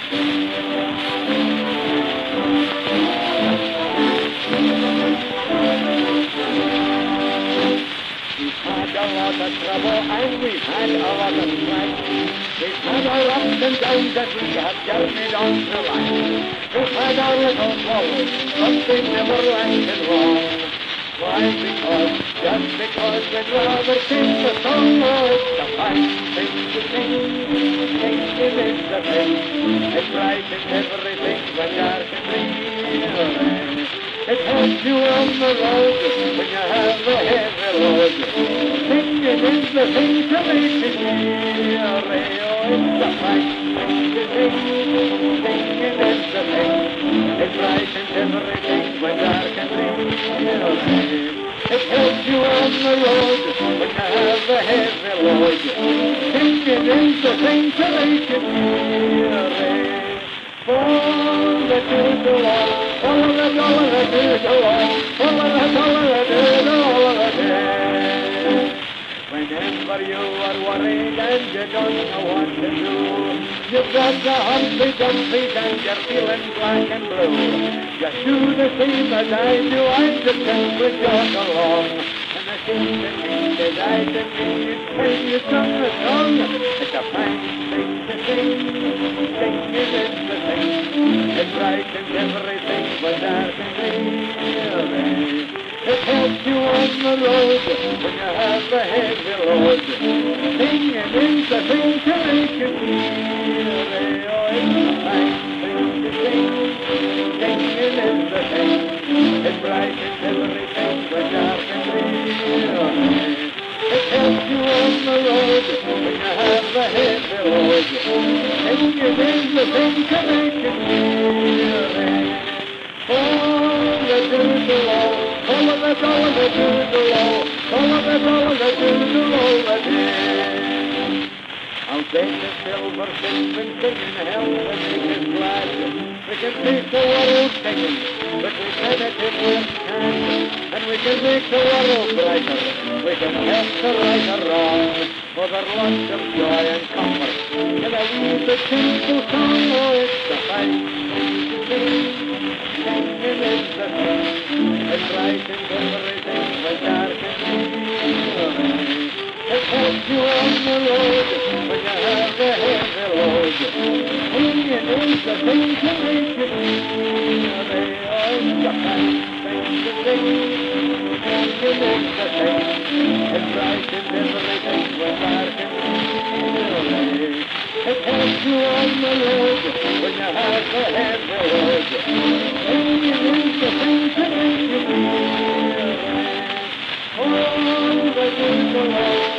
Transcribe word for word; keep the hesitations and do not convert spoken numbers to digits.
We've had a lot of trouble and we've had a lot of strife. We've had our ups and downs that we have journeyed on through life. We've had our little troubles, but they never lasted long. Why? Because, just because we'd rather sing the song, oh, it's the fine thing to sing. Singing is the thing. It brightens everything when dark and dreary. It helps you on the road when you have a heavy load. Singing is the thing to make it weary. Oh, it's the fine thing to sing. Singing is the thing. It brightens everything when dark and dreary. It helps you on the road when you have a heavy load. Singing is the thing to make it weary. For the doodle-all, all the dollar the doodle-all, all the dollar the doodle-all. Whenever you are worried and you don't know what to do, you've got the Humpty Dumpty and you're feeling black and blue. Just do the same as I do, I just simply jog along. And the thing that means that I did me, when you sung the song, it's a fine thing to sing. Singing is the thing, it brightens everything but dark and dreary. It helps you on the road when you have a heavy load. Singing is the thing to make you weary. Oh, it's a fine thing to sing. Singing is the thing. It brightens everything but dark and dreary. It helps you on the road when you have a heavy load. Singing is the thing to make you weary. Oh, the doodle-all. All of the dollar the doodle-all, all of the dollar the doodle-all the day. I'll take the silver things and sing in hell and make us glad. We can make the world singing, but we cannot if we can. And we can make the world brighter, we can help the right or wrong. For there's lots of joy and comfort in a wee bit simple song. Oh, it's the fine thing to sing. Singing is the thing. It brightens everything but dark and dreary. It helps you on the road when you have a heavy load. Singing is the thing to make you weary. Oh, it's the fine thing to sing. Singing is the thing. It brightens everything but dark and dreary. It helps you on the road when you have a heavy load. Singing is the thing to make you weary. Oh, the doodle-all.